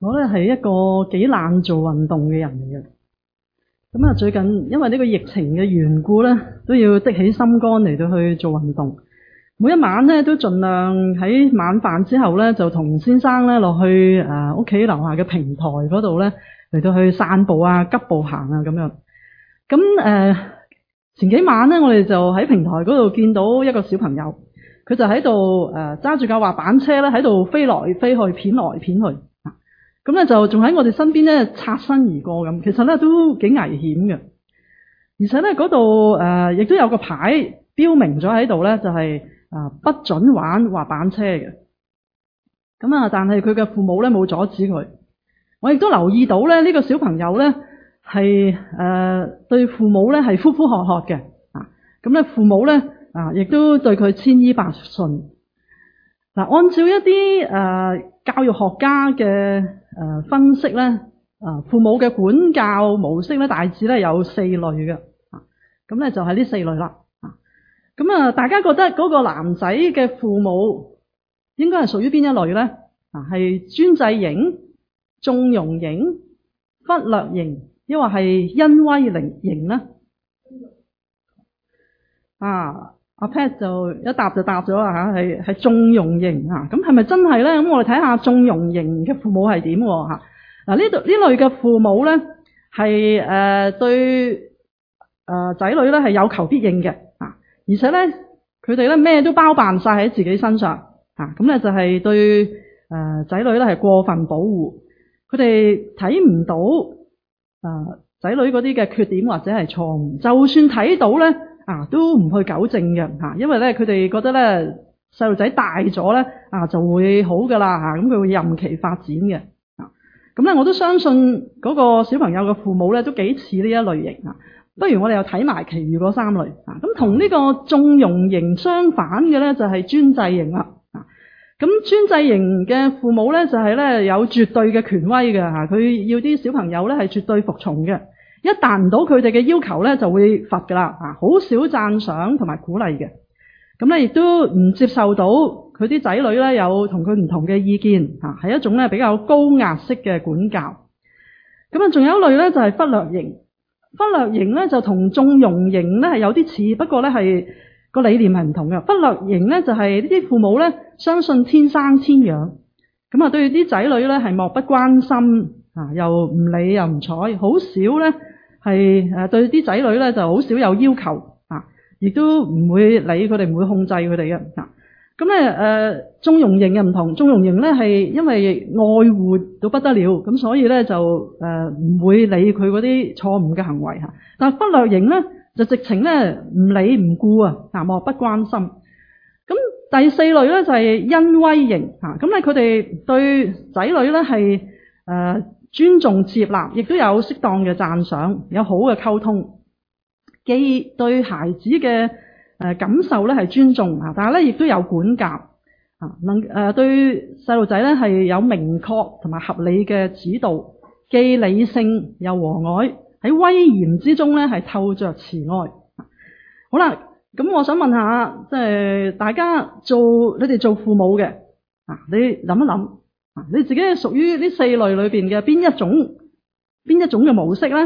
我咧係一個幾懶做運動嘅人嚟嘅。咁啊，最近因為呢個疫情嘅緣故咧，都要的起心肝嚟到去做運動。每一晚咧都盡量喺晚飯之後咧，就同先生咧落去屋企樓下嘅平台嗰度咧嚟到去散步啊、急步行啊咁樣。咁前幾晚咧，我哋就喺平台嗰度見到一個小朋友，佢就喺度揸住架滑板車咧喺度飛來飛去、片來片去。咁咧就仲喺我哋身邊咧擦身而過咁，其實咧都幾危險嘅。而且咧嗰度亦都有個牌標明咗喺度咧，就係不准玩滑板車嘅。咁啊，但係佢嘅父母咧冇阻止佢。我亦都留意到咧呢個小朋友咧係對父母咧係呼呼喝喝嘅。咁咧父母咧亦都對佢千依百順。嗱，按照一啲教育學家嘅分析咧，父母嘅管教模式咧大致咧有4類嘅，咁咧就係呢4類啦。咁大家覺得嗰個男仔嘅父母應該係屬於邊一類咧？係專制型、縱容型、忽略型，抑或係恩威型咧？阿 Pat 就一答就答咗啦嚇，係縱容型嚇，咁係咪真係咧？咁我哋睇下縱容型嘅父母係點喎嚇？嗱，呢類嘅父母咧係對仔女咧係有求必應嘅啊，而且咧佢哋咧咩都包辦晒喺自己身上啊，咁咧就係對仔女咧係過分保護，佢哋睇唔到仔女嗰啲嘅缺點或者係錯誤，就算睇到咧。都唔去糾正嘅嚇，因為咧佢哋覺得咧細路仔大咗咧就會好噶啦嚇，咁佢會任其發展嘅啊。咁咧我都相信嗰個小朋友嘅父母咧都幾似呢一類型啊。不如我哋又睇埋其餘嗰3類啊。咁同呢個縱容型相反嘅咧就係專制型啦啊。咁專制型嘅父母咧就係咧有絕對嘅權威嘅嚇，佢要啲小朋友咧係絕對服從嘅。一達唔到佢哋嘅要求咧，就會罰噶啦，好少讚賞同埋鼓勵嘅。咁咧亦都唔接受到佢啲仔女咧有同佢唔同嘅意見，係一種咧比較高壓式嘅管教。咁啊，仲有一類咧就係忽略型，忽略型咧就同縱容型咧係有啲似，不過咧係個理念係唔同嘅。忽略型咧就係呢啲父母咧相信天生天養，咁啊對啲仔女咧係漠不關心，又唔理又唔睬，好少咧。係對啲仔女咧就好少有要求亦都唔會理佢哋，唔會控制佢哋嘅咁咧縱容型嘅唔同，縱容型咧係因為愛護到不得了，咁所以咧就唔會理佢嗰啲錯誤嘅行為但係忽略型咧就直情咧唔理唔顧漠不關心。咁第4類咧就係恩威型咁咧佢哋對仔女咧係尊重接納，亦都有適當嘅讚賞，有好嘅溝通，既對孩子嘅感受咧係尊重但係咧亦都有管教對細路仔咧係有明確同埋合理嘅指導，既理性又和藹，喺威嚴之中咧係透着慈愛。好啦，咁我想問下，即係大家你哋做父母嘅你諗一諗。你自己係屬於呢4類裏邊嘅邊一種嘅模式咧？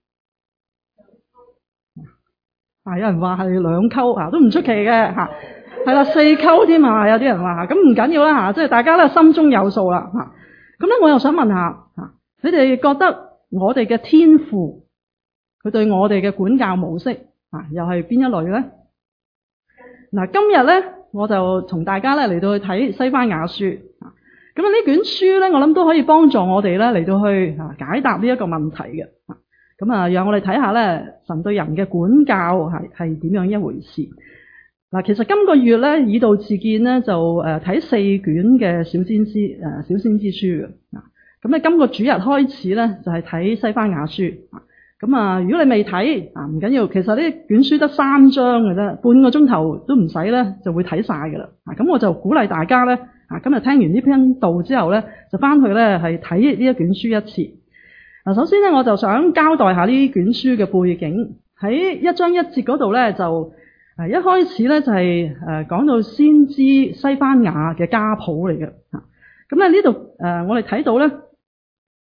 有人話係2溝都唔出奇嘅係啦4溝添有啲人話咁唔緊要啦即係大家咧心中有數啦咁咧我又想問下你哋覺得我哋嘅天父佢對我哋嘅管教模式又係邊一類咧？今日咧我就同大家咧嚟到去睇西番雅書。咁呢卷書咧，我諗都可以幫助我哋咧嚟到去解答呢一個問題嘅。咁讓我哋睇下咧，神對人嘅管教係點樣一回事。其實今個月咧，以道自見咧就睇4卷嘅小先知書嘅。咁咧今個主日開始咧就係睇西番雅書。咁如果你未睇唔緊要，其實呢卷書得3章嘅啫，半個鐘頭都唔使咧就會睇晒㗎啦。咁我就鼓勵大家咧。今日聽完呢篇道之後咧，就翻去咧係睇呢一卷書一次。首先咧，我就想交代下呢卷書嘅背景。喺1章1節嗰度咧，就一開始咧就係講到先知西番雅嘅家譜嚟嘅。咁咧呢度我哋睇到咧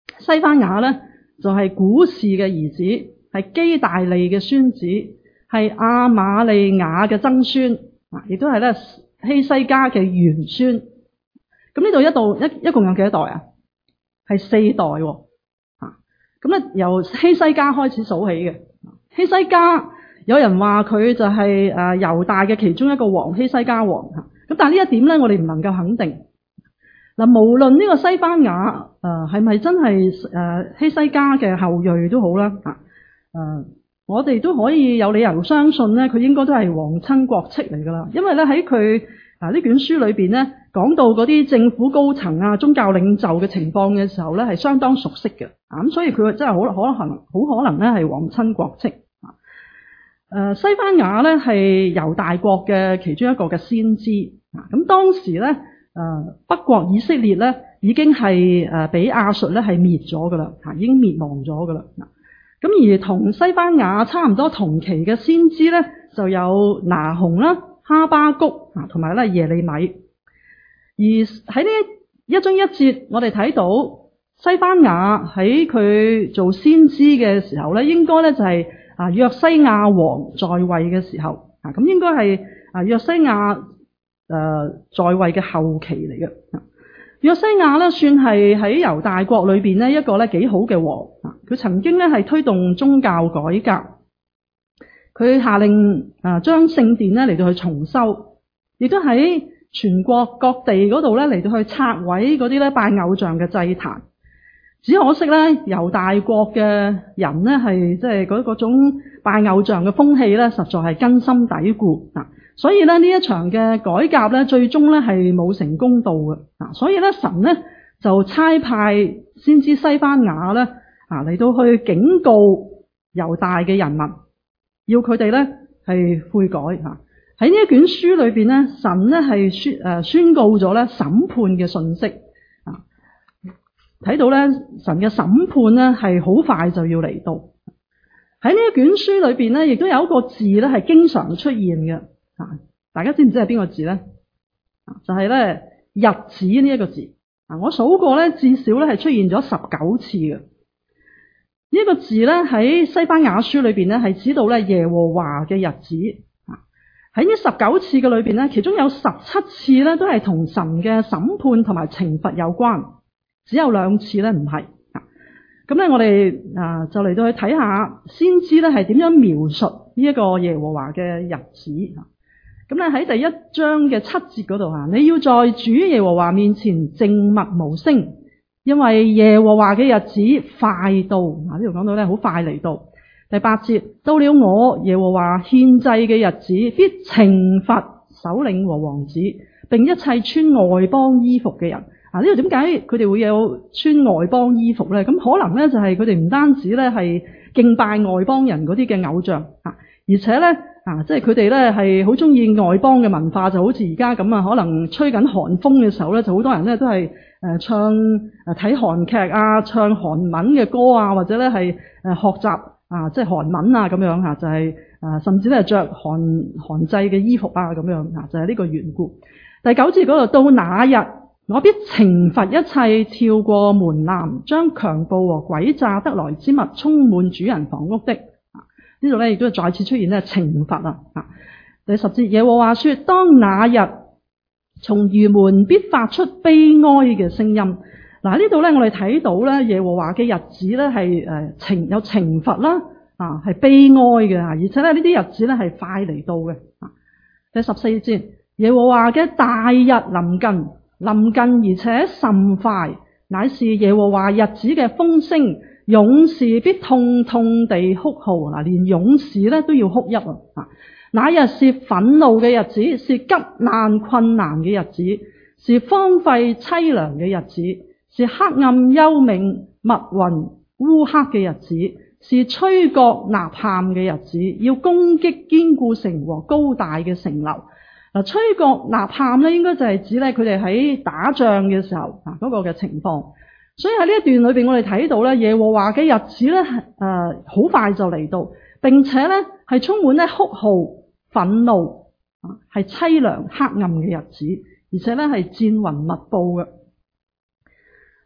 西番雅咧就係古士嘅兒子，係基大利嘅孫子，係亞瑪利亞嘅曾孫，亦都係咧希西家嘅玄孫。咁呢度一共有幾多代啊？係4代喎。咁咧由希西家開始數起嘅。希西家有人話佢就係猶大嘅其中一個王，希西家王。咁但係呢一點咧，我哋唔能夠肯定。嗱，無論呢個西番雅係咪真係希西家嘅後裔都好啦，我哋都可以有理由相信咧，佢應該都係皇親國戚嚟噶啦。因為咧喺佢呢卷書裏邊咧講到嗰啲政府高層啊、宗教領袖嘅情況嘅時候咧，係相當熟悉嘅。咁所以佢真係好可能咧係皇親國戚。西番雅咧係猶大國嘅其中一個嘅先知。咁當時咧北國以色列咧已經係俾亞述咧係滅咗噶啦，已經滅亡咗噶啦。咁而同西番雅差唔多同期嘅先知咧就有拿鴻啦、哈巴谷同埋咧耶利米。而喺呢一章一節，我哋睇到西番雅喺佢做先知嘅時候咧，應該咧就係約西亞王在位嘅時候。咁應該係約西亞在位嘅後期嚟嘅。約西亞咧算係喺猶大國裏邊咧一個咧幾好嘅王。佢曾經咧係推動宗教改革，佢下令將聖殿咧嚟到去重修，亦都喺全國各地嗰度咧嚟到去拆毀嗰啲咧拜偶像嘅祭壇。只可惜咧猶大國嘅人咧係即係嗰種拜偶像嘅風氣咧，實在係根深蒂固。所以咧呢一場嘅改革咧，最終咧係冇成功到嘅。所以咧神咧就差派先知西番雅咧嚟到去警告猶大嘅人民，要佢哋咧係悔改。喺呢一卷書裏邊咧，神咧係宣告咗咧審判嘅信息。睇到咧神嘅審判咧係好快就要嚟到。喺呢一卷書裏邊咧，亦都有一個字咧係經常出現嘅。大家知唔知係邊個字咧？就係咧日子呢一個字。我數過咧，至少咧係出現咗19次嘅。呢一個字咧喺西番雅書裏邊咧係指到咧耶和華嘅日子。喺呢19次嘅裏邊咧，其中有17次咧都係同神嘅審判同埋懲罰有關，只有2次咧唔係。咁咧我哋就嚟到去睇下先知咧係點樣描述呢一個耶和華嘅日子。咁咧喺第1章嘅7節嗰度，你要在主耶和華面前靜默無聲，因為耶和華嘅日子快到。呢度講到咧好快嚟到。第8節，到了我耶和華獻祭嘅日子，必懲罰首領和王子，並一切穿外邦衣服嘅人。呢度點解佢哋會有穿外邦衣服咧？咁可能咧就係佢哋唔單止咧係敬拜外邦人嗰啲嘅偶像，而且咧即係佢哋咧係好中意外邦嘅文化，就好似而家咁啊，可能吹緊韓風嘅時候咧，就好多人咧都係唱睇韓劇啊，唱韓文嘅歌啊，或者咧係學習即係韓文啊咁樣就係甚至咧着韓製嘅衣服啊咁樣就係呢個緣故。第9節嗰度，到那日，我必懲罰一切跳過門檻，將強暴和詭詐得來之物充滿主人房屋的。呢度咧亦都再次出現咧懲罰啊！第10節，耶和華說：當那日，從魚門必發出悲哀嘅聲音。呢度咧我哋睇到咧耶和華嘅日子咧係有懲罰啦，係悲哀嘅，而且咧呢啲日子咧係快嚟到嘅。第14節，耶和華嘅大日臨近而且甚快，乃是耶和華日子嘅風聲。勇士必痛痛地哭號，連勇士咧都要哭泣啊！那日是憤怒嘅日子，是急難困難嘅日子，是荒廢淒涼嘅日子，是黑暗幽冥密雲烏黑嘅日子，是吹角吶喊嘅日子，要攻擊堅固城和高大嘅城樓。吹角吶喊咧，應該就係指咧佢哋喺打仗嘅時候嗰個嘅情況。所以喺呢一段裏邊，我哋睇到咧耶和華嘅日子咧，好快就嚟到，並且咧係充滿咧哭號、憤怒，係淒涼黑暗嘅日子，而且咧係戰雲密佈嘅。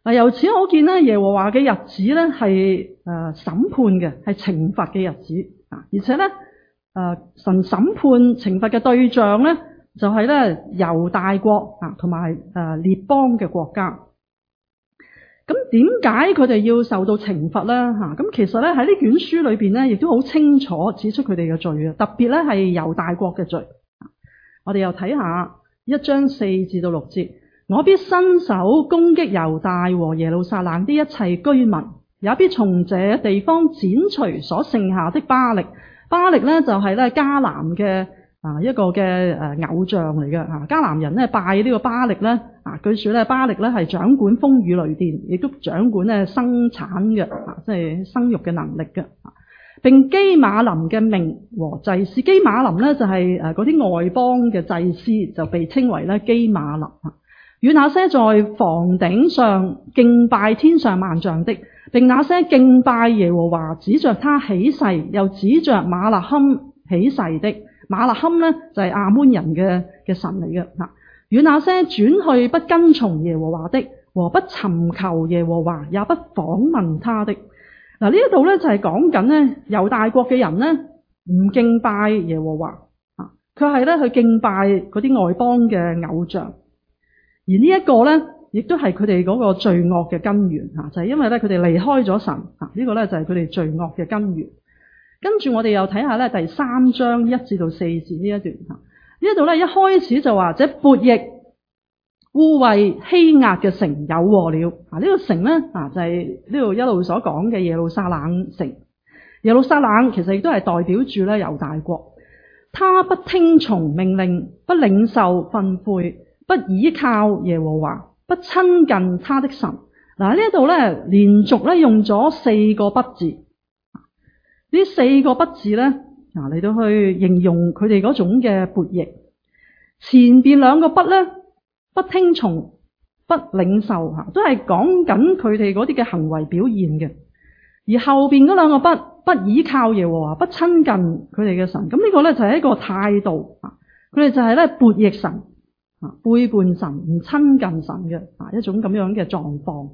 嗱，由此可見咧，耶和華嘅日子咧係審判嘅，係懲罰嘅日子啊！而且咧神審判懲罰嘅對象咧就係咧猶大國啊同埋列邦嘅國家。咁點解佢哋要受到懲罰咧？咁其實咧喺呢卷書裏邊咧，亦都好清楚指出佢哋嘅罪啊！特別咧係猶大國嘅罪。我哋又睇下1章4至到6節。我必伸手攻擊猶大和耶路撒冷的一切居民，也必從這地方剪除所剩下的巴力。巴力咧就係咧迦南嘅一個嘅偶像嚟嘅。迦南人咧拜呢個巴力咧據說咧巴力咧係掌管風雨雷電，亦都掌管咧生產嘅即係生育嘅能力嘅。並基馬林嘅名和祭司，基馬林咧就係嗰啲外邦嘅祭司，就被稱為咧基馬林。與那些在房頂上敬拜天上萬象的，並那些敬拜耶和華指着他起誓，又指着馬勒堪起誓的，馬勒堪呢就係亞捫人嘅神嚟嘅。與那些轉去不跟從耶和華的，和不尋求耶和華，也不訪問他的。嗱，呢一度咧就係講緊咧猶大國嘅人咧唔敬拜耶和華，佢係咧去敬拜嗰啲外邦嘅偶像。而呢一個咧，亦都係佢哋嗰個罪惡嘅根源就係因為咧佢哋離開咗神呢個咧就係佢哋罪惡嘅根源。跟住我哋又睇下咧第3章1至到4節呢一段呢一度咧一開始就話，這悖逆污穢欺壓嘅城有禍了。呢個城咧就係呢度一路所講嘅耶路撒冷城。耶路撒冷其實亦都係代表住咧猶大國，他不聽從命令，不領受訓誨，不倚靠耶和華，不親近他的神。呢一度咧連續咧用咗4個不字。呢4個不字咧嚟到去形容佢哋嗰種嘅悖逆。前邊2個不咧，不聽從、不領受都係講緊佢哋嗰啲嘅行為表現嘅。而後邊嗰2個不倚靠耶和華，不親近佢哋嘅神。咁呢個咧就係一個態度。佢哋就係咧悖逆神。背叛神，唔親近神嘅一種咁樣嘅狀況。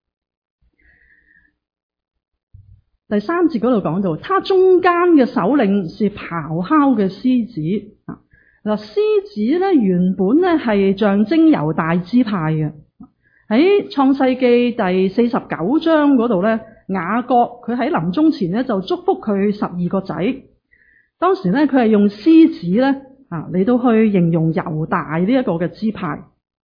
第3節嗰度講到，他中間嘅首領是咆哮嘅獅子。獅子咧原本咧係象徵猶大支派嘅。喺創世記第49章嗰度咧，雅各佢喺臨終前咧就祝福佢12個仔。當時咧佢係用獅子咧嚟到去形容猶大呢一個嘅支派。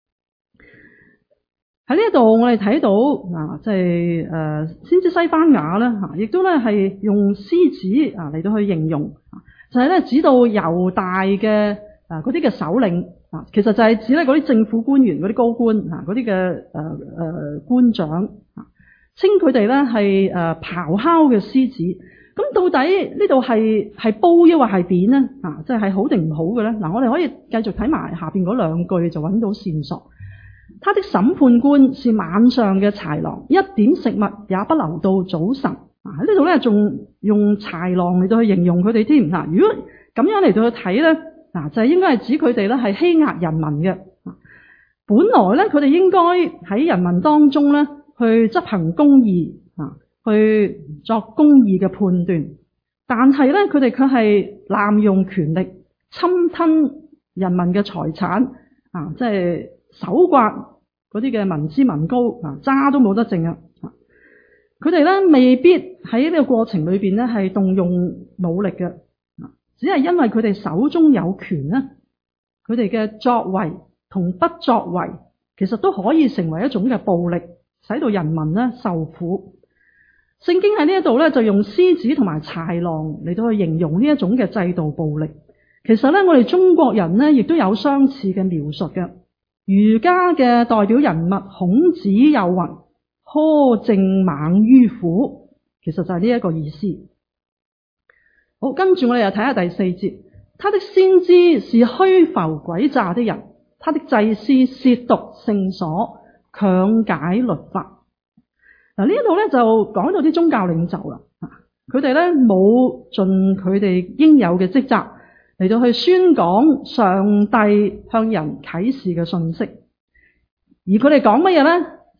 喺呢一度我哋睇到即係先知西番雅咧亦都咧係用獅子嚟到去形容，就係咧指到猶大嘅嗰啲嘅首領其實就係指咧嗰啲政府官員、嗰啲高官嗰啲嘅官長，稱佢哋咧係咆哮嘅獅子。咁到底呢度係褒抑或係貶呢？即係好定唔好嘅咧？我哋可以繼續睇埋下邊嗰2句就揾到線索。他的審判官是晚上嘅豺狼，一點食物也不留到早晨。喺呢度咧仲用豺狼嚟到去形容佢哋添。如果咁樣嚟到去睇咧，就係應該係指佢哋咧係欺壓人民嘅。本來咧佢哋應該喺人民當中咧去執行公義去作公義嘅判斷，但係咧佢哋卻係濫用權力，侵吞人民嘅財產，即係搜刮嗰啲嘅民脂民膏，渣都冇得剩啊！佢哋咧未必喺呢個過程裏邊咧係動用武力嘅，只係因為佢哋手中有權咧，佢哋嘅作為同不作為，其實都可以成為一種嘅暴力，使到人民咧受苦。聖經喺呢一度咧就用獅子同埋豺狼嚟到去形容呢一種嘅制度暴力。其實咧我哋中國人咧亦都有相似嘅描述嘅。儒家嘅代表人物孔子有云：苛政猛於虎，其實就係呢一個意思。好，跟住我哋又睇下第4節。他的先知是虛浮詭詐的人，他的祭司褻瀆聖所，強解律法。呢一度咧就講到啲宗教領袖啦，佢哋咧冇盡佢哋應有嘅職責嚟到去宣講上帝向人啟示嘅信息，而佢哋講乜嘢咧？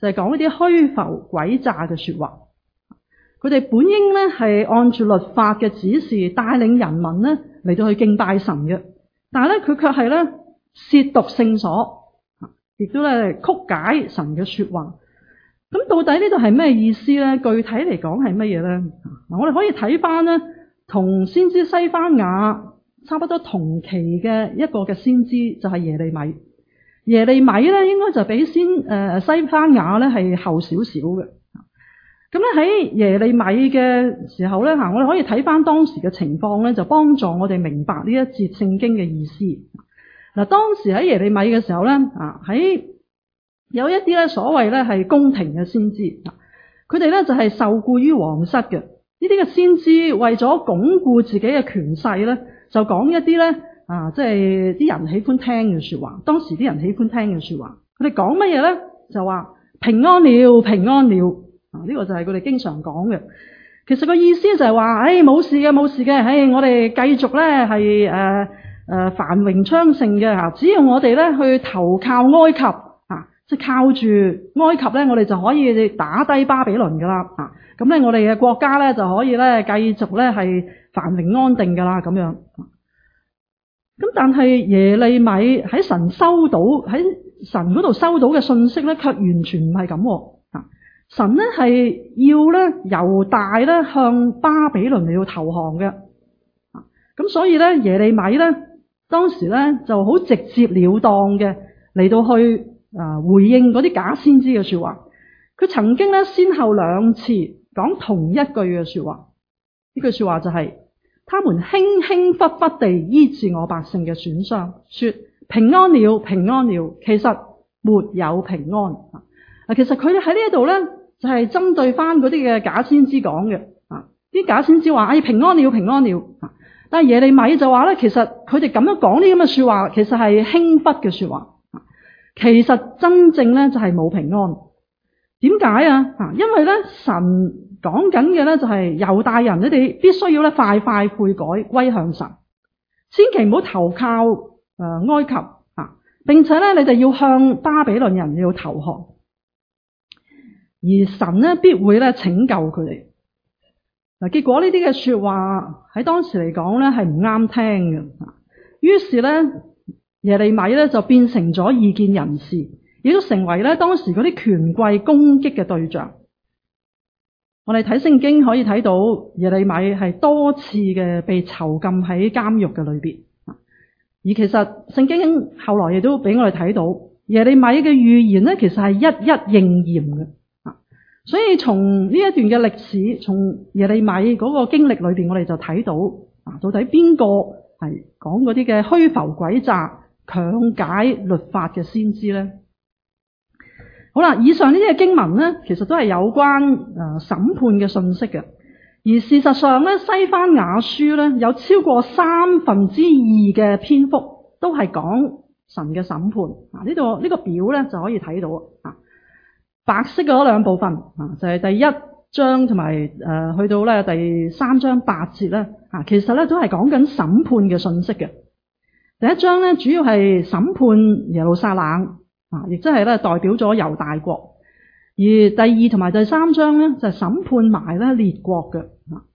就係講一啲虛浮詭詐嘅說話。佢哋本應咧係按住律法嘅指示帶領人民咧嚟到去敬拜神嘅，但係咧佢卻係咧褻瀆聖所，亦都咧曲解神嘅說話。咁到底呢度係咩意思咧？具體嚟講係乜嘢咧？我哋可以睇翻咧，同先知西番雅差不多同期嘅一個嘅先知就係耶利米。耶利米咧應該就比西番雅咧係後少少嘅。咁咧喺耶利米嘅時候咧，我哋可以睇翻當時嘅情況咧，就幫助我哋明白呢一節聖經嘅意思。嗱，當時喺耶利米嘅時候咧，喺有一啲咧所謂咧係宮廷嘅先知，佢哋咧就係受僱於皇室嘅。呢啲嘅先知為咗鞏固自己嘅權勢咧，就講一啲咧即係啲人喜歡聽嘅說話。當時啲人喜歡聽嘅說話，佢哋講乜嘢咧？就話平安了，平安了。呢個就係佢哋經常講嘅。其實個意思就係話，冇事嘅，冇事嘅，我哋繼續咧係繁榮昌盛嘅吓。只要我哋咧去投靠埃及即係靠住埃及咧，我哋就可以打低巴比倫噶啦。咁咧我哋嘅國家咧就可以咧繼續咧係繁榮安定噶啦咁樣。咁但係耶利米喺神嗰度收到嘅信息咧，卻完全唔係咁。神咧係要咧猶大咧向巴比倫嚟到投降嘅。咁所以咧耶利米咧當時咧就好直接了當嘅嚟到去回應嗰啲假先知嘅說話。佢曾經咧先後兩次講同一句嘅說話，呢句說話就係他們輕輕忽忽地醫治我百姓嘅損傷，說平安了，平安了，其實沒有平安。其實佢哋喺呢一度咧就係針對翻嗰啲嘅假先知講嘅。啲假先知話平安了，平安了。但係耶利米就話咧，其實佢哋咁樣講啲咁嘅說話，其實係輕忽嘅說話。其實真正咧就係冇平安。點解啊？因為咧神講緊嘅咧就係猶大人，你哋必須要咧快快悔改歸向神，千祈唔好投靠埃及並且咧你哋要向巴比倫人要投降，而神咧必會咧拯救佢哋。結果呢啲嘅說話喺當時嚟講咧係唔啱聽嘅。於是咧耶利米咧就變成咗異見人士，亦都成為咧當時嗰啲權貴攻擊嘅對象。我哋睇聖經可以睇到耶利米係多次嘅被囚禁喺監獄嘅裏邊。而其實聖經後來亦都俾我哋睇到耶利米嘅預言咧，其實係一一應驗嘅。所以從呢一段嘅歷史，從耶利米嗰個經歷裏邊，我哋就睇到到底邊個係講嗰啲嘅虛浮詭詐、強解律法嘅先知咧？好啦，以上呢啲嘅經文咧，其實都係有關審判嘅信息嘅。而事實上咧，西番雅書咧有超過2/3嘅篇幅都係講神嘅審判。呢度呢個表咧就可以睇到白色嗰兩部分就係第1章同埋去到咧第3章8節咧其實咧都係講緊審判嘅信息嘅。第1章咧主要係審判耶路撒冷亦即係咧代表咗猶大國，而第2同埋第3章咧就係審判埋咧列國嘅。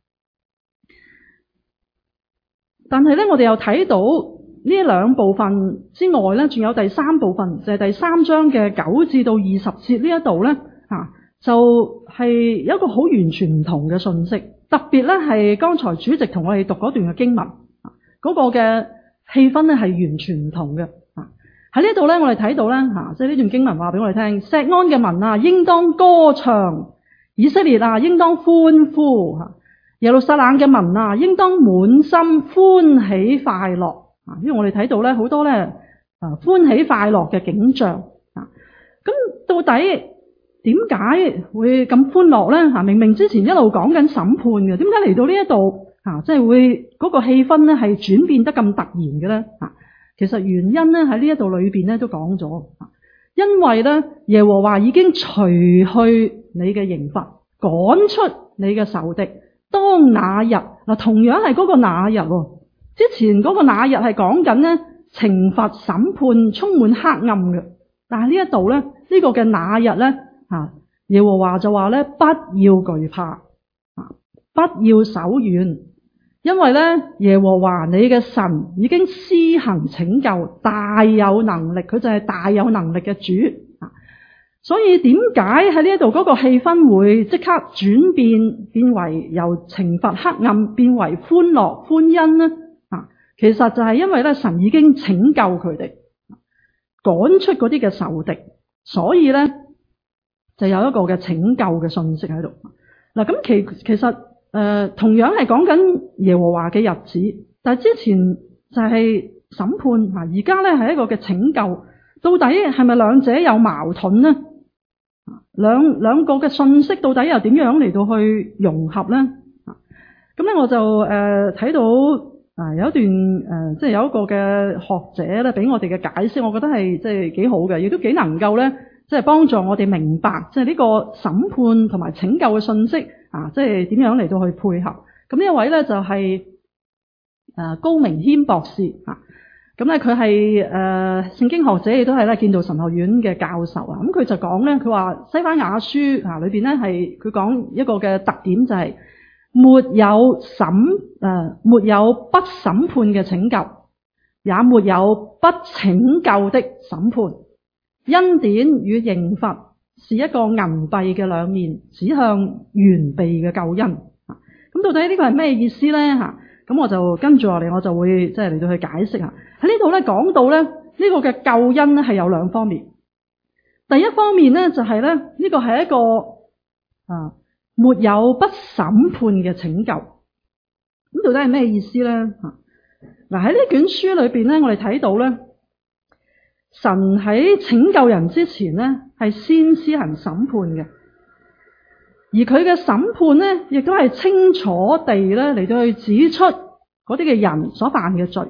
但係咧我哋又睇到呢兩部分之外咧，仲有第3部分，就係第3章嘅9至到20節呢一度咧就係有一個好完全唔同嘅信息。特別咧係剛才主席同我哋讀嗰段嘅經文嗰個嘅氣氛咧係完全唔同嘅。喺呢度咧，我哋睇到咧即係呢段經文話俾我哋聽，錫安嘅民應當歌唱，以色列應當歡呼，耶路撒冷嘅民應當滿心歡喜快樂。因為我哋睇到咧好多咧歡喜快樂嘅景象。咁到底點解會咁歡樂咧？明明之前一路講緊審判嘅，點解嚟到呢一度即係會嗰個氣氛咧係轉變得咁突然嘅咧？其實原因咧喺呢一度裏邊咧都講咗，因為咧耶和華已經除去你嘅刑罰，趕出你嘅仇敵。當那日同樣係嗰個那日，之前嗰個那日係講緊咧懲罰審判充滿黑暗嘅，但係呢一度咧呢個嘅那日咧耶和華就話咧，不要懼怕，不要手軟，因為咧耶和華你嘅神已經施行拯救，大有能力，佢就係大有能力嘅主。所以點解喺呢一度嗰個氣氛會即刻轉變為由懲罰黑暗變為歡樂歡欣呢？其實就係因為咧神已經拯救佢哋，趕出嗰啲嘅仇敵，所以咧就有一個嘅拯救嘅信息喺度。嗱，咁其實同樣係講緊耶和華嘅日子，但係之前就係審判，而家咧係一個嘅拯救，到底係咪兩者有矛盾呢？兩個嘅信息到底又點樣嚟到去融合咧？咁咧我就睇到有一段即係有一個嘅學者咧俾我哋嘅解釋，我覺得係即係幾好嘅，亦都幾能夠咧即係幫助我哋明白即係呢個審判同埋拯救嘅信息即係點樣嚟到去配合。咁呢一位咧就係高明謙博士咁咧佢係聖經學者，亦都係咧建道神學院嘅教授啊。咁佢就講咧，佢話西番雅書裏邊咧係佢講一個嘅特點就係沒有不審判嘅拯救，也沒有不拯救的審判。恩典與刑罰是一個銀幣嘅兩面，指向完備嘅救恩。咁到底呢個係咩意思咧？咁我就跟住落嚟，我就會即係嚟到去解釋下。喺呢度咧講到咧呢個嘅救恩咧係有兩方面。第一方面咧就係咧呢個係一個沒有不審判嘅拯救。咁到底係咩意思咧？嗱，喺呢卷書裏邊咧，我哋睇到咧神喺拯救人之前咧係先施行審判嘅。而佢嘅審判咧，亦都係清楚地咧嚟到去指出嗰啲嘅人所犯嘅罪，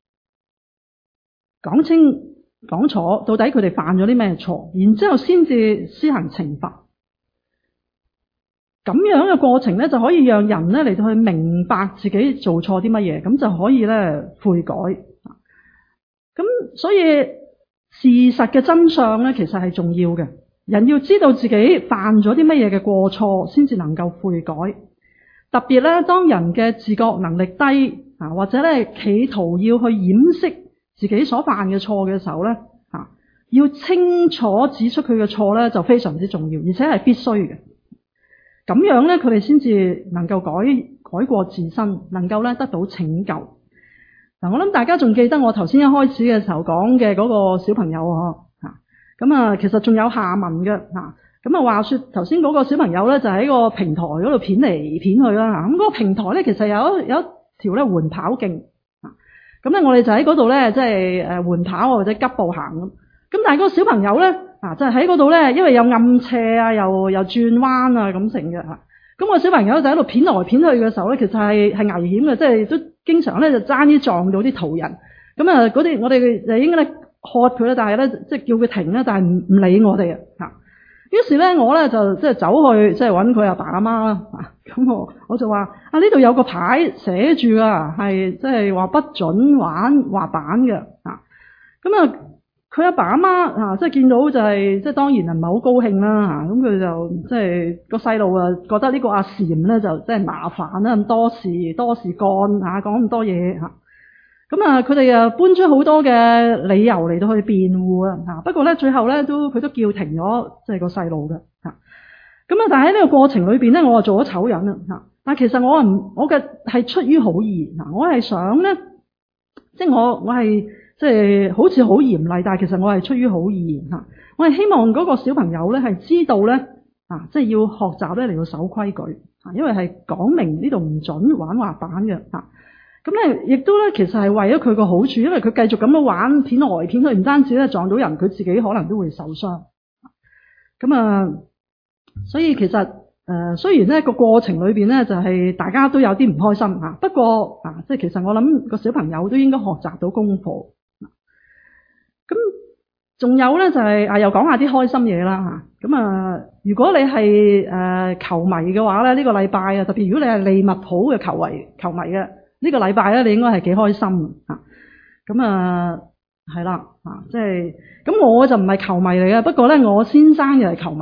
講清講楚到底佢哋犯咗啲咩錯，然之後先至施行懲罰。咁樣嘅過程咧，就可以讓人咧嚟到去明白自己做錯啲乜嘢，咁就可以咧悔改。咁所以事實嘅真相咧，其實係重要嘅。人要知道自己犯咗啲乜嘢嘅過錯，先至能夠悔改。特別咧，當人嘅自覺能力低或者咧企圖要去掩飾自己所犯嘅錯嘅時候咧，要清楚指出佢嘅錯咧，就非常之重要，而且係必須嘅。咁樣咧，佢哋先至能夠改過自身，能夠咧得到拯救。嗱，我諗大家仲記得我頭先一開始嘅時候講嘅嗰個小朋友咁其實仲有下文嘅咁話說頭先嗰個小朋友咧就喺個平台嗰度片嚟片去啦。咁嗰個平台咧其實有一條咧緩跑徑咁咧我哋就喺嗰度咧即係緩跑或者急步行咁。但係嗰個小朋友咧就係喺嗰度咧，因為有暗斜又轉彎咁成嘅咁個小朋友就喺度片來片去嘅時候咧，其實係危險嘅，即係都經常咧就爭啲撞到啲途人。咁嗰啲我哋就應該咧喝佢啦，但係咧即係叫佢停啦，但係唔理我哋於是咧我咧就即係走去即係揾佢阿爸阿媽啦咁我就話呢度有個牌寫住係即係話不准玩滑板嘅咁佢阿爸阿媽即係見到就係即係當然唔係好高興啦咁佢就即係個細路覺得呢個阿禪咧就即係麻煩啦，咁多事幹講咁多嘢咁佢哋搬出好多嘅理由嚟到去辯護不過咧最後咧佢都叫停咗即係個細路嘅咁但係喺呢個過程裏邊咧，我做咗醜人啦但其實我嘅係出於好意我係想咧即係我係即係好似好嚴厲，但係其實我係出於好意我係希望嗰個小朋友咧係知道咧即係要學習咧嚟到守規矩因為係講明呢度唔准玩滑板嘅咁咧亦都咧其實係為咗佢個好處，因為佢繼續咁樣玩片來片去，唔單止咧撞到人，佢自己可能都會受傷咁所以其實雖然咧個過程裏邊咧就係大家都有啲唔開心不過即係其實我諗個小朋友都應該學習到功課咁仲有咧就係又講下啲開心嘢啦咁如果你係球迷嘅話咧，呢個禮拜特別如果你係利物浦嘅球迷嘅呢個禮拜咧，你應該係幾開心咁係啦即係咁我就唔係球迷嚟嘅，不過咧我先生又係球迷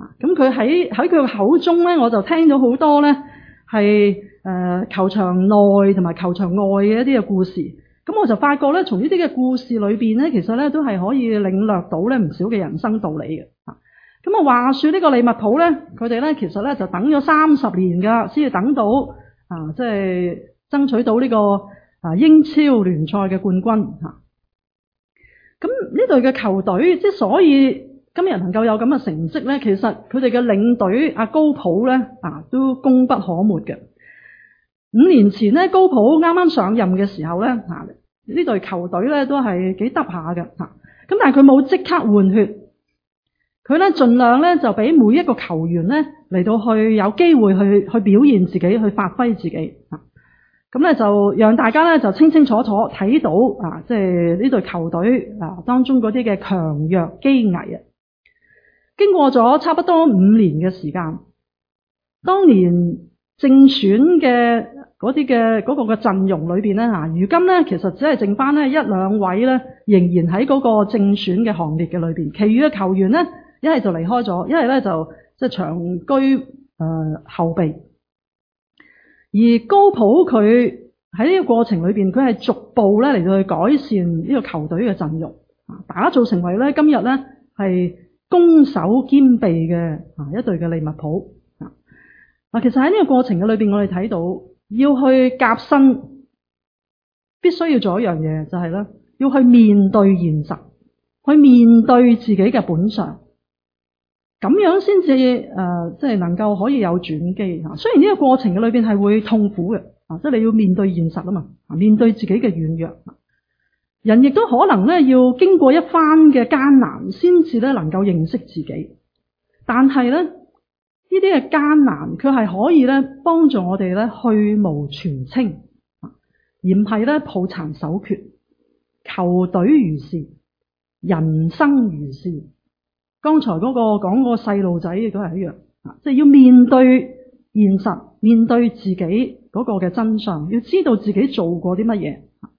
咁佢喺佢嘅口中咧，我就聽到好多咧係球場內同埋球場外嘅一啲嘅故事。咁我就發覺咧，從呢啲嘅故事裏邊咧，其實咧都係可以領略到咧唔少嘅人生道理嘅。咁啊，話說呢個利物浦咧，佢哋咧其實咧就等咗30年噶，先至等到即係爭取到呢個英超聯賽嘅冠軍嚇。咁呢隊嘅球隊之所以今日能夠有咁嘅成績咧，其實佢哋嘅領隊阿高普咧都功不可沒嘅。5年前咧，高普啱啱上任嘅時候咧，呢隊球隊咧都係幾得下嘅嚇。咁但係佢冇即刻換血，佢咧盡量咧就俾每一個球員咧嚟到去有機會去表現自己，去發揮自己嚇。咁咧就讓大家咧就清清楚楚睇到即係呢隊球隊當中嗰啲嘅強弱機危啊。經過咗差不多5年嘅時間，當年正選嘅嗰啲嘅嗰個嘅陣容裏邊咧如今咧其實只係剩翻咧1、2位咧仍然喺嗰個正選嘅行列嘅裏邊，其餘嘅球員咧一係就離開咗，一係咧就即係長居後備。而高普佢喺呢個過程裏邊，佢係逐步咧嚟到去改善呢個球隊嘅陣容，打造成為咧今日咧係攻守兼備嘅一隊嘅利物浦。其實喺呢個過程嘅裏邊，我哋睇到要去夾新，必須要做一樣嘢，就係咧要去面對現實，去面對自己嘅本相，咁樣先至即係能夠可以有轉機。雖然呢個過程嘅裏邊係會痛苦嘅，即係你要面對現實啊嘛，面對自己嘅軟弱，人亦都可能咧要經過一番嘅艱難，先至咧能夠認識自己。但係咧呢啲嘅艱難，佢係可以咧幫助我哋咧去蕪存菁，而唔係咧抱殘守缺。球隊如是，人生如是。剛才嗰個講個細路仔亦都係一樣，即係要面對現實，面對自己嗰個嘅真相，要知道自己做過啲乜嘢。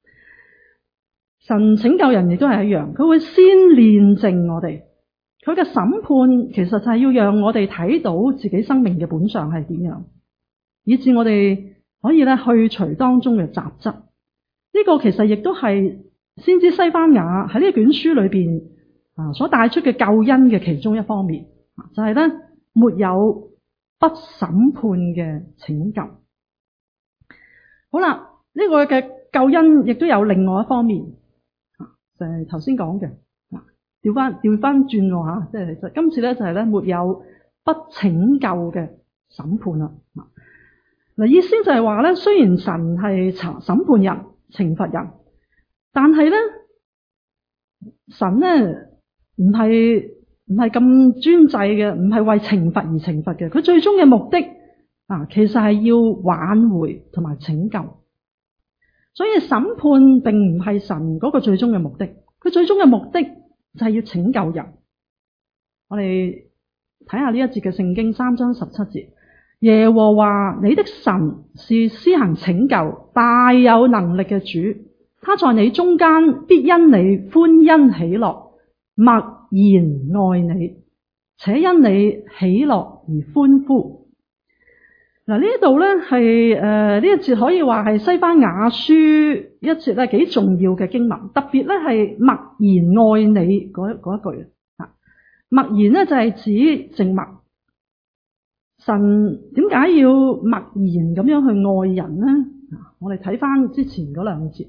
神拯救人亦都係一樣，佢會先煉淨我哋。佢嘅審判其實就係要讓我哋睇到自己生命嘅本相係點樣，以致我哋可以咧去除當中嘅雜質。呢個其實亦都係先知西番雅喺呢卷書裏邊所帶出嘅救恩嘅其中一方面，就係咧沒有不審判嘅拯救。好啦，呢個嘅救恩亦都有另外一方面，就係頭先講嘅。調翻轉喎，即係其實今次咧就係咧沒有不拯救嘅審判啦。嗱，意思就係話咧，雖然神係審判人、懲罰人，但係咧神咧唔係咁專制嘅，唔係為懲罰而懲罰嘅。佢最終嘅目的其實係要挽回同埋拯救。所以審判並唔係神嗰個最終嘅目的，佢最終嘅目的就係要拯救人。我哋睇下呢一節嘅聖經3章17節，耶和華你的神是施行拯救、大有能力嘅主，他在你中間必因你歡欣喜樂，默然愛你，且因你喜樂而歡呼。嗱，呢度咧係呢一節可以話係西番雅書一節咧幾重要嘅經文，特別咧係默然愛你嗰一句啊。默然咧就係指靜默。神點解要默然咁樣去愛人呢？我哋睇翻之前嗰兩節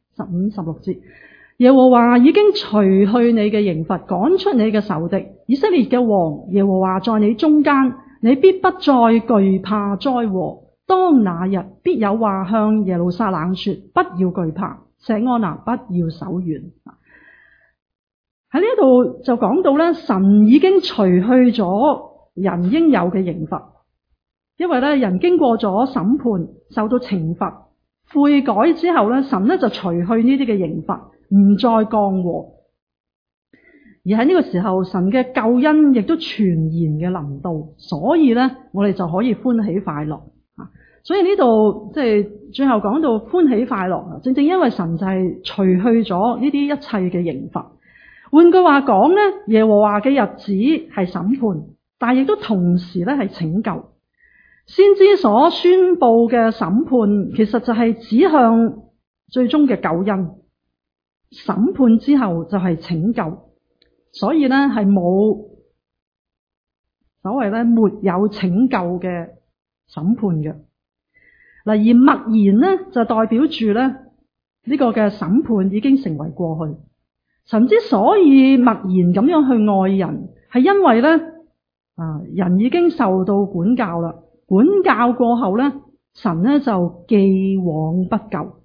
15、16節，耶和華已經除去你嘅刑罰，趕出你嘅仇敵，以色列嘅王耶和華在你中間。你必不再懼怕災禍，當那日必有話向耶路撒冷說：不要懼怕，錫安哪，不要手軟。喺呢度就講到咧，神已經除去咗人應有嘅刑罰，因為咧人經過咗審判，受到懲罰，悔改之後咧，神咧就除去呢啲嘅刑罰，唔再降禍。而喺呢個時候，神嘅救恩亦都全然嘅臨到，所以咧，我哋就可以歡喜快樂。所以呢度即係最後講到歡喜快樂，正正因為神就係除去咗呢啲一切嘅刑罰。換句話講咧，耶和華嘅日子係審判， 但係亦都同時咧係拯救。先知所宣布嘅審判，其實就係指向最終嘅救恩。審判之後就係拯救，所以咧係冇所謂咧沒有拯救嘅審判嘅。嗱，而默然咧就代表住咧呢個嘅審判已經成為過去。神之所以默然咁樣去愛人，係因為咧人已經受到管教啦。管教過後咧，神咧就既往不咎。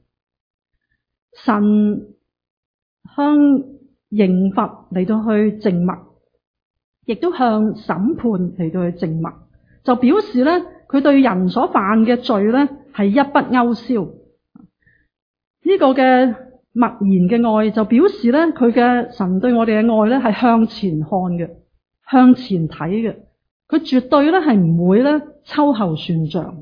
神向刑罰嚟到去靜默，亦都向審判嚟到去靜默，就表示咧佢對人所犯嘅罪咧係一筆勾銷。呢個嘅默然嘅愛就表示咧佢嘅神對我哋嘅愛咧係向前看嘅，向前睇嘅，佢絕對咧係唔會咧秋後算賬。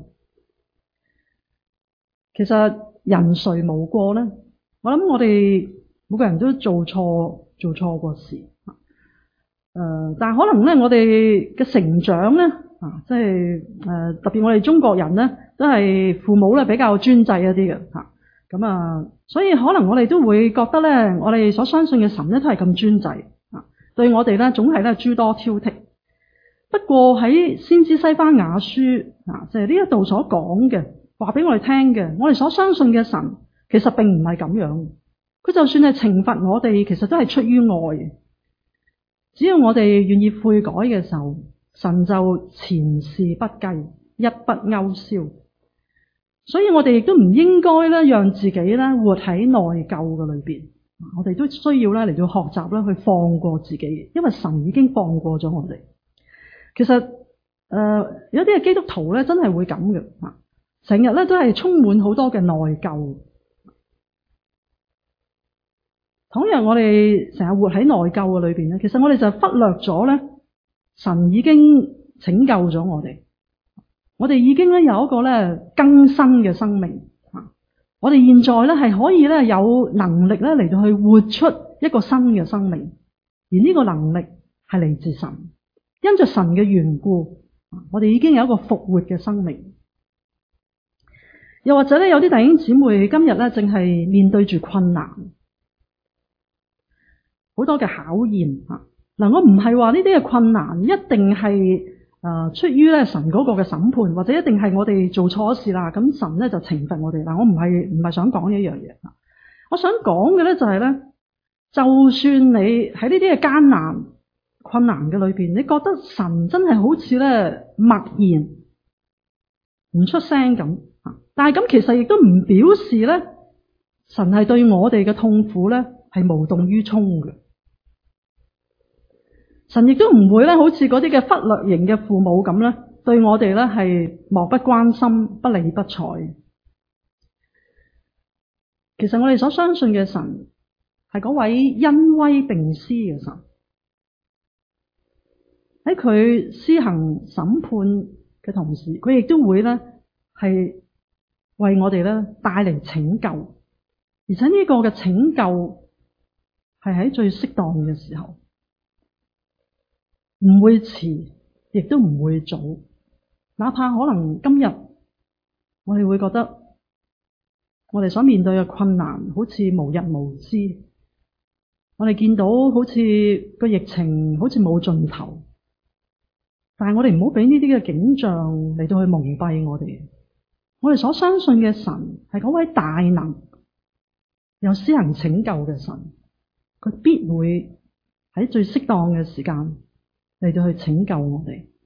其實人誰無過咧？我諗我哋每個人都做錯過事，但係可能咧我哋嘅成長咧，即係特別我哋中國人咧，都係父母咧比較專制一啲嘅吓，咁所以可能我哋都會覺得咧，我哋所相信嘅神咧都係咁專制，對我哋咧總係咧諸多挑剔。不過喺先知西番雅書即係呢一度所講嘅話俾我哋聽嘅，我哋所相信嘅神其實並唔係咁樣。佢就算係懲罰我哋，其實都係出於愛。只要我哋願意悔改嘅時候，神就前事不計，一筆勾銷。所以我哋亦都唔應該咧讓自己咧活喺內疚嘅裏邊。我哋都需要咧嚟到學習咧去放過自己，因為神已經放過咗我哋。其實有啲嘅基督徒咧真係會咁嘅，成日咧都係充滿好多嘅內疚。倘若我哋成日活喺內疚嘅裏邊咧，其實我哋就忽略咗咧神已經拯救咗我哋，我哋已經咧有一個咧更新嘅生命。我哋現在咧係可以咧有能力咧嚟到去活出一個新嘅生命，而呢個能力係嚟自神。因着神嘅緣故，我哋已經有一個復活嘅生命。又或者咧有啲弟兄姊妹今日咧正係面對住困難，好多嘅考驗。嗱，我唔係話呢啲嘅困難一定係出於咧神嗰個嘅審判，或者一定係我哋做錯事啦，咁神咧就懲罰我哋。嗱，我唔係想講呢一樣嘢。我想講嘅咧就係咧，就算你喺呢啲嘅艱難困難嘅裏邊，你覺得神真係好似咧默然唔出聲咁，但係咁其實亦都唔表示咧神係對我哋嘅痛苦咧係無動於衷嘅。神亦都唔會咧，好似嗰啲嘅忽略型嘅父母咁咧，對我哋咧係漠不關心、不理不睬。其實我哋所相信嘅神係嗰位恩威並施嘅神，喺佢施行審判嘅同時，佢亦都會咧係為我哋咧帶嚟拯救，而且呢個嘅拯救係喺最適當嘅時候。唔會遲，亦都唔會早。哪怕可能今日我哋會覺得我哋所面對嘅困難好似無日無之，我哋見到好似個疫情好似冇盡頭，但係我哋唔好俾呢啲嘅景象嚟到去蒙蔽我哋。我哋所相信嘅神係嗰位大能又施行拯救嘅神，佢必會喺最適當嘅時間嚟到去拯救我哋。